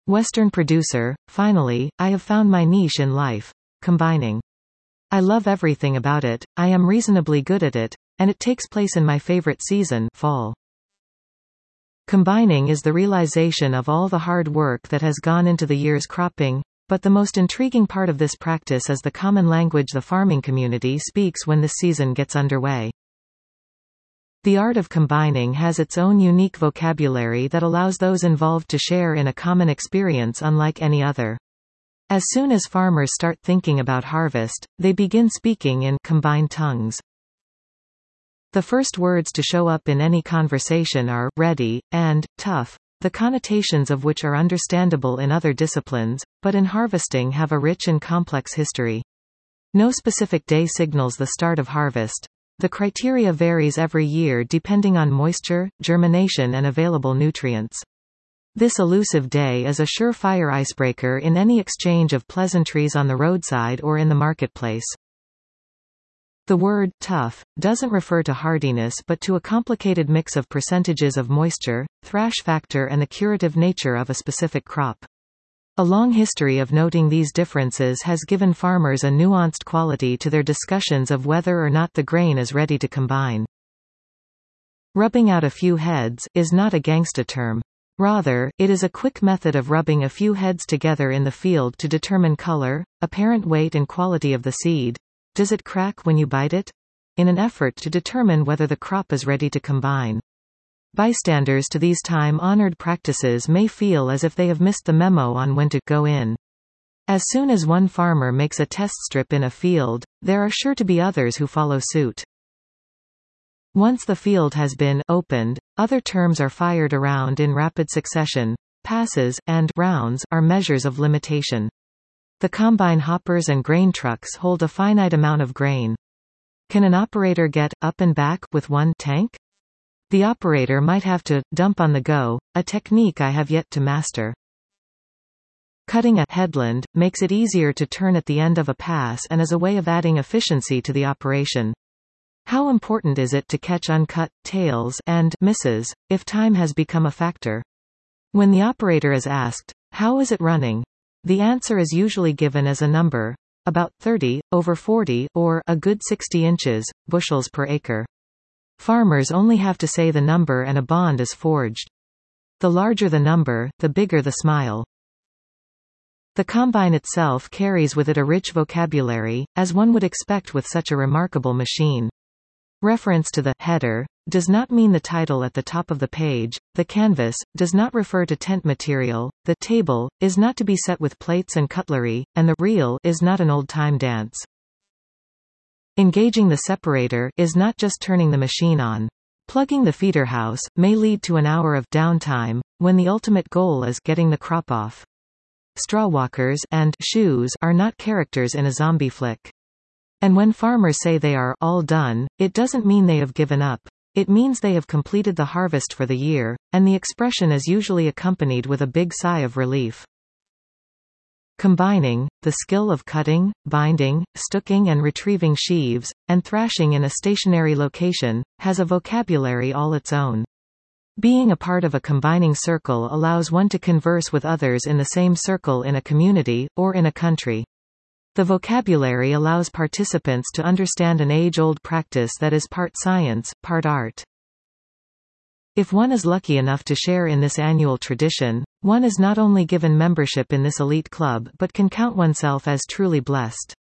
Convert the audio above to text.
Western producer, finally, I have found my niche in life. Combining. I love everything about it, I am reasonably good at it, and it takes place in my favorite season, fall. Combining is the realization of all the hard work that has gone into the year's cropping, but the most intriguing part of this practice is the common language the farming community speaks when this season gets underway. The art of combining has its own unique vocabulary that allows those involved to share in a common experience unlike any other. As soon as farmers start thinking about harvest, they begin speaking in combined tongues. The first words to show up in any conversation are ready and tough, the connotations of which are understandable in other disciplines, but in harvesting have a rich and complex history. No specific day signals the start of harvest. The criteria varies every year depending on moisture, germination and available nutrients. This elusive day is a surefire icebreaker in any exchange of pleasantries on the roadside or in the marketplace. The word tough doesn't refer to hardiness but to a complicated mix of percentages of moisture, thrash factor and the curative nature of a specific crop. A long history of noting these differences has given farmers a nuanced quality to their discussions of whether or not the grain is ready to combine. Rubbing out a few heads is not a gangsta term. Rather, it is a quick method of rubbing a few heads together in the field to determine color, apparent weight and quality of the seed. Does it crack when you bite it? In an effort to determine whether the crop is ready to combine. Bystanders to these time-honored practices may feel as if they have missed the memo on when to go in. As soon as one farmer makes a test strip in a field, there are sure to be others who follow suit. Once the field has been opened, other terms are fired around in rapid succession. Passes and rounds are measures of limitation. The combine hoppers and grain trucks hold a finite amount of grain. Can an operator get up and back with one tank? The operator might have to dump on the go, a technique I have yet to master. Cutting a headland makes it easier to turn at the end of a pass and is a way of adding efficiency to the operation. How important is it to catch uncut tails and misses if time has become a factor? When the operator is asked, "How is it running?" the answer is usually given as a number, about 30, over 40, or a good 60 inches, bushels per acre. Farmers only have to say the number and a bond is forged. The larger the number, the bigger the smile. The combine itself carries with it a rich vocabulary, as one would expect with such a remarkable machine. Reference to the header does not mean the title at the top of the page, the canvas does not refer to tent material, the table is not to be set with plates and cutlery, and the reel is not an old-time dance. Engaging the separator is not just turning the machine on. Plugging the feeder house may lead to an hour of downtime, when the ultimate goal is getting the crop off. Straw walkers and shoes are not characters in a zombie flick. And when farmers say they are all done, it doesn't mean they have given up. It means they have completed the harvest for the year, and the expression is usually accompanied with a big sigh of relief. Combining, the skill of cutting, binding, stooking and retrieving sheaves, and thrashing in a stationary location, has a vocabulary all its own. Being a part of a combining circle allows one to converse with others in the same circle in a community, or in a country. The vocabulary allows participants to understand an age-old practice that is part science, part art. If one is lucky enough to share in this annual tradition, one is not only given membership in this elite club but can count oneself as truly blessed.